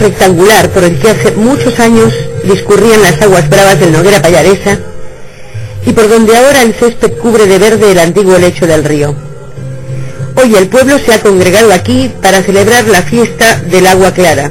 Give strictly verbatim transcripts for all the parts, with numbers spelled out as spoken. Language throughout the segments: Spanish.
rectangular por el que hace muchos años discurrían las aguas bravas del Noguera Pallaresa y por donde ahora el césped cubre de verde el antiguo lecho del río. Hoy el pueblo se ha congregado aquí para celebrar la fiesta del agua clara,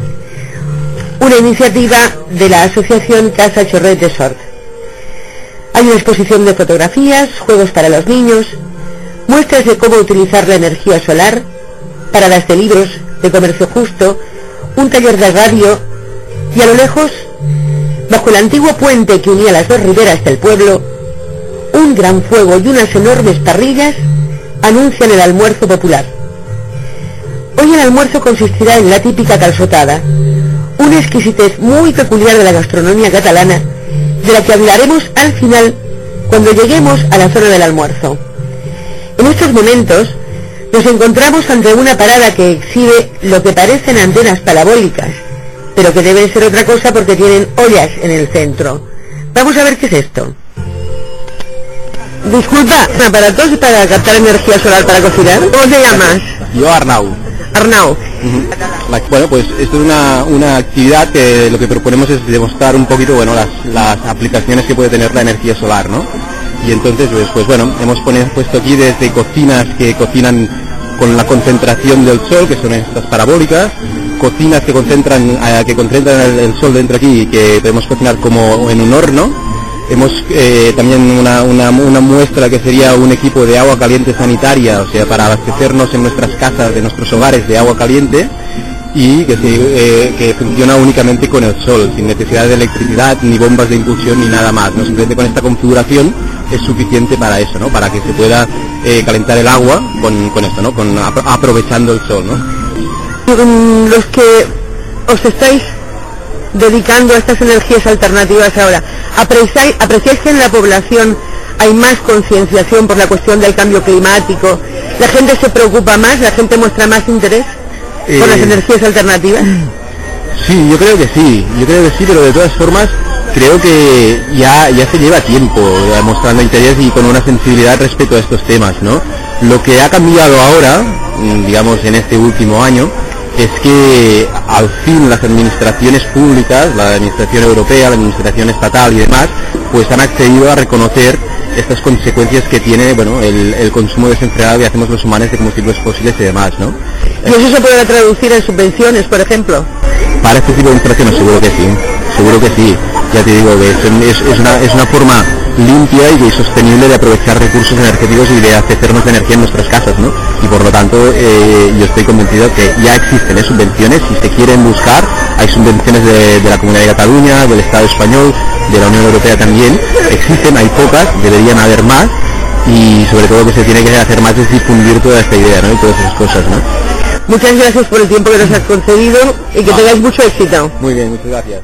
una iniciativa de la asociación Casa Chorret de Sort. Hay una exposición de fotografías, juegos para los niños, muestras de cómo utilizar la energía solar, paradas de libros, de comercio justo, un taller de radio y a lo lejos, bajo el antiguo puente que unía las dos riberas del pueblo, un gran fuego y unas enormes parrillas anuncian el almuerzo popular. Hoy el almuerzo consistirá en la típica calçotada, una exquisitez muy peculiar de la gastronomía catalana, de la que hablaremos al final cuando lleguemos a la zona del almuerzo. En estos momentos nos encontramos ante una parada que exhibe lo que parecen antenas parabólicas, pero que deben ser otra cosa porque tienen ollas en el centro. Vamos a ver qué es esto. Disculpa, ¿aparatos para captar energía solar para cocinar? ¿Cómo te llamas? Yo, Arnau. Arnau. Uh-huh. La, bueno, pues esto es una, una actividad que lo que proponemos es demostrar un poquito, bueno, las, las aplicaciones que puede tener la energía solar, ¿no? Y entonces, pues, pues bueno, hemos pone, puesto aquí desde cocinas que cocinan con la concentración del sol, que son estas parabólicas, cocinas que concentran, eh, que concentran el, el sol dentro aquí y que podemos cocinar como en un horno. Hemos eh, también una, una, una muestra que sería un equipo de agua caliente sanitaria, o sea, para abastecernos en nuestras casas, de nuestros hogares de agua caliente, y que, se, eh, que funciona únicamente con el sol, sin necesidad de electricidad, ni bombas de impulsión, ni nada más, ¿no? Simplemente con esta configuración es suficiente para eso, ¿no? Para que se pueda eh, calentar el agua con, con esto, ¿no? Con, aprovechando el sol, ¿no? Los que os estáis dedicando a estas energías alternativas ahora, ¿apreciáis, apreciáis que en la población hay más concienciación por la cuestión del cambio climático? ¿La gente se preocupa más? ¿La gente muestra más interés eh, por las energías alternativas? Sí, yo creo que sí, yo creo que sí, pero de todas formas creo que ya, ya se lleva tiempo mostrando interés y con una sensibilidad respecto a estos temas, ¿no? Lo que ha cambiado ahora, digamos en este último año, es que al fin las administraciones públicas, la administración europea, la administración estatal y demás, pues han accedido a reconocer estas consecuencias que tiene, bueno, el, el consumo desenfrenado que hacemos los humanos de combustibles fósiles y demás, ¿no? ¿Y eso se puede traducir en subvenciones, por ejemplo? Para este tipo de instalaciones seguro que sí, seguro que sí. Ya te digo que es, es, es, una, es una forma limpia y sostenible de aprovechar recursos energéticos y de abastecernos de energía en nuestras casas, ¿no? Y por lo tanto eh, yo estoy convencido que ya existen ¿eh? subvenciones, si se quieren buscar, hay subvenciones de, de la Comunidad de Cataluña, del Estado español, de la Unión Europea también, existen, hay pocas, deberían haber más, y sobre todo lo que se tiene que hacer más es difundir toda esta idea, ¿no? Y todas esas cosas, ¿no? Muchas gracias por el tiempo que nos has concedido y que tengáis mucho éxito. Muy bien, muchas gracias.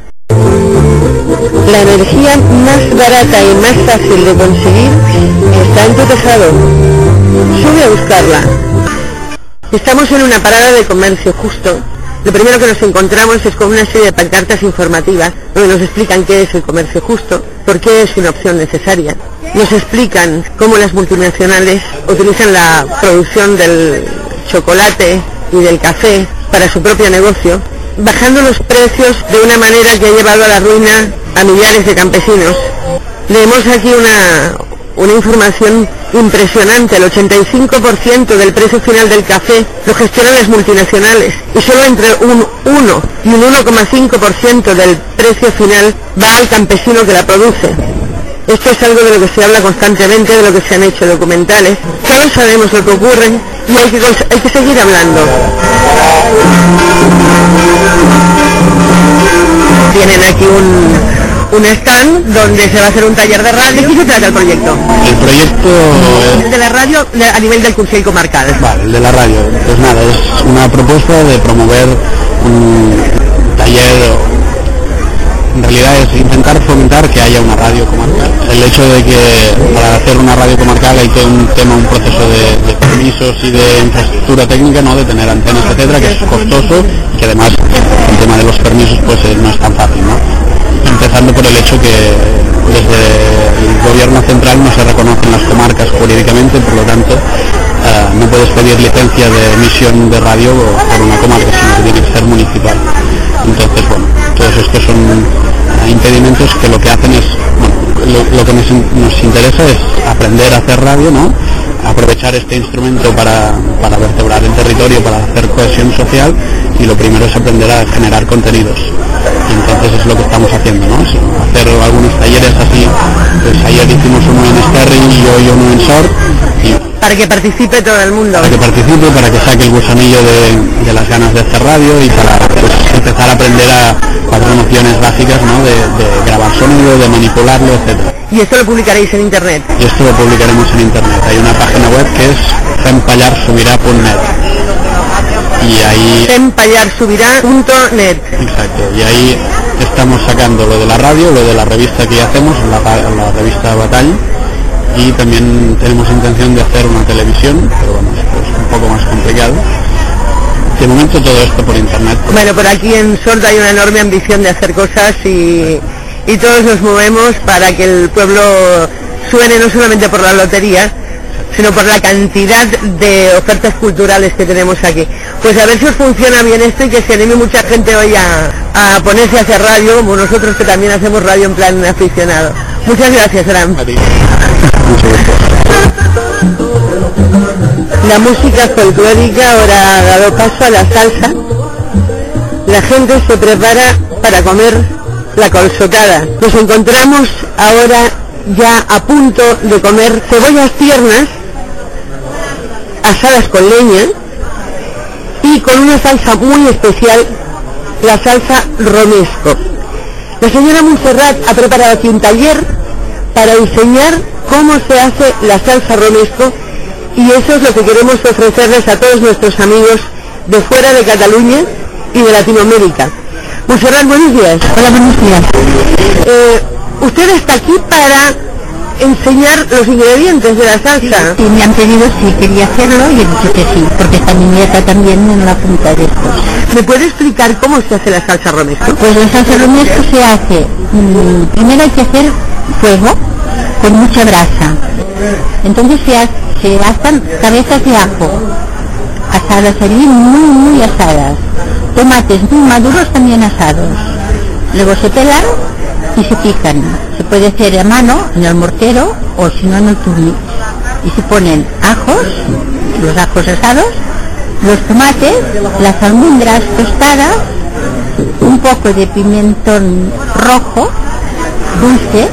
La energía más barata y más fácil de conseguir está en tu tejado. Sube a buscarla. Estamos en una parada de comercio justo. Lo primero que nos encontramos es con una serie de pancartas informativas donde nos explican qué es el comercio justo, por qué es una opción necesaria. Nos explican cómo las multinacionales utilizan la producción del chocolate y del café para su propio negocio, bajando los precios de una manera que ha llevado a la ruina a millares de campesinos. Leemos aquí una, una información impresionante. El ochenta y cinco por ciento del precio final del café lo gestionan las multinacionales y solo entre un uno y un uno coma cinco por ciento del precio final va al campesino que la produce. Esto es algo de lo que se habla constantemente, de lo que se han hecho documentales. Todos sabemos lo que ocurre y hay que, hay que seguir hablando. Tienen aquí un, un stand donde se va a hacer un taller de radio. ¿De qué se trata el proyecto? El proyecto... El de la radio a nivel del Consell Comarcal. Vale, el de la radio. Pues nada, es una propuesta de promover un taller... En realidad es intentar fomentar que haya una radio comarcal. El hecho de que para hacer una radio comarcal hay todo un tema, un proceso de, de permisos y de infraestructura técnica, ¿no? De tener antenas, etcétera, que es costoso y que además el tema de los permisos pues no es tan fácil, ¿no? Empezando por el hecho que desde el gobierno central no se reconocen las comarcas jurídicamente, por lo tanto uh, no puedes pedir licencia de emisión de radio por una comarca, sino que tiene que ser municipal. Entonces, bueno, todos estos son impedimentos que lo que hacen es, bueno, lo, lo que nos, nos interesa es aprender a hacer radio, ¿no? Aprovechar este instrumento para, para vertebrar el territorio, para hacer cohesión social, y lo primero es aprender a generar contenidos. Y entonces es lo que estamos haciendo, ¿no? Es hacer algunos talleres así. Pues ayer hicimos uno en Esterri y hoy uno en Sort. Y para que participe todo el mundo. Para que participe, para que saque el gusanillo de, de las ganas de hacer radio y para pues, empezar a aprender a cuatro nociones básicas, ¿no? De, de grabar sonido, de manipularlo, etcétera. ¿Y esto lo publicaréis en internet? Y esto lo publicaremos en internet. Hay una página web que es fempallarsubirá punto net. Y ahí... fempallarsubirá punto net. Exacto. Y ahí estamos sacando lo de la radio, lo de la revista que ya hacemos, la, la revista Batall. Y también tenemos intención de hacer una televisión, pero bueno, esto es un poco más complicado. De momento todo esto por internet. Bueno, por aquí en Sort hay una enorme ambición de hacer cosas y, y todos nos movemos para que el pueblo suene no solamente por la lotería, sino por la cantidad de ofertas culturales que tenemos aquí. Pues a ver si os funciona bien esto y que se anime mucha gente hoy a, a ponerse a hacer radio, como nosotros que también hacemos radio en plan aficionado. Muchas gracias, Aram. La música folclórica ahora ha dado paso a la salsa. La gente se prepara para comer la colsotada. Nos encontramos ahora ya a punto de comer cebollas tiernas asadas con leña y con una salsa muy especial, la salsa romesco. La señora Montserrat ha preparado aquí un taller para enseñar cómo se hace la salsa romesco, y eso es lo que queremos ofrecerles a todos nuestros amigos de fuera de Cataluña y de Latinoamérica. Montserrat, buenos días. Hola, buenos días. Eh, usted está aquí para enseñar los ingredientes de la salsa. Sí, sí, me han pedido si quería hacerlo y he dicho que sí, porque está mi nieta también en la punta de estos. ¿Me puede explicar cómo se hace la salsa romesco? Pues la salsa romesco se hace, mmm, primero hay que hacer fuego con mucha brasa. Entonces se, ha, se asan cabezas de ajo, asadas allí, muy, muy asadas. Tomates muy maduros también asados. Luego se pelan y se pican. Se puede hacer a mano, en el mortero, o si no en el turmix. Y se ponen ajos, los ajos asados, los tomates, las almendras tostadas, un poco de pimentón rojo, dulce,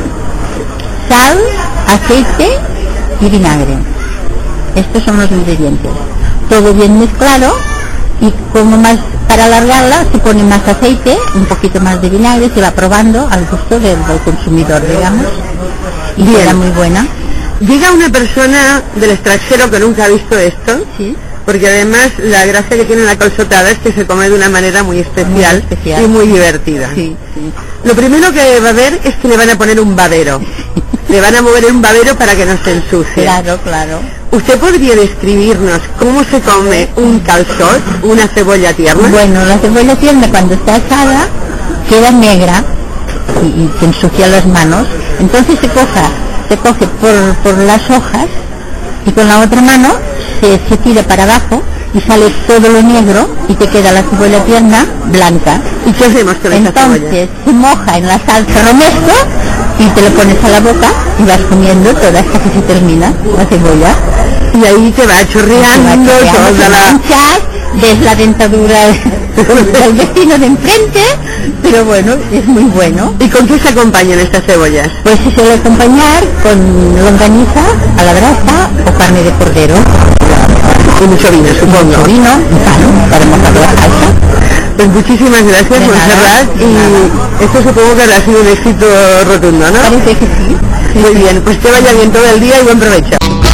sal, aceite y vinagre. Estos son los ingredientes. Todo bien mezclado, y como más para alargarla se pone más aceite, un poquito más de vinagre, se va probando al gusto del, del consumidor, digamos, y bien. Queda muy buena. Llega una persona del extranjero que nunca ha visto esto, Sí. porque además la gracia que tiene la colsotada es que se come de una manera muy especial, Muy especial. y muy divertida. Sí, sí. Lo primero que va a ver es que le van a poner un babero. Le van a mover un babero para que no se ensucie. Claro, claro. ¿Usted podría describirnos cómo se come un calçot, una cebolla tierna? Bueno, la cebolla tierna cuando está asada queda negra y, y se ensucia las manos. Entonces se coja, se coge por, por las hojas y con la otra mano se, se tira para abajo y sale todo lo negro y te queda la cebolla tierna blanca. ¿Y qué hacemos con esa cebolla? Entonces se moja en la salsa romesco y te lo pones a la boca y vas comiendo toda hasta que se termina la cebolla. Y ahí te va chorreando toda la... manchas, ves la dentadura del vecino de enfrente, pero bueno, es muy bueno. ¿Y con qué se acompañan estas cebollas? Pues se suele acompañar con longaniza a la brasa o carne de cordero. Y mucho vino, supongo. Mucho vino, claro, para mojar la salsa. Pues muchísimas gracias, Montserrat, y esto supongo que habrá sido un éxito rotundo, ¿no? Parece que sí. Muy bien, pues que vaya bien todo el día y buen provecho.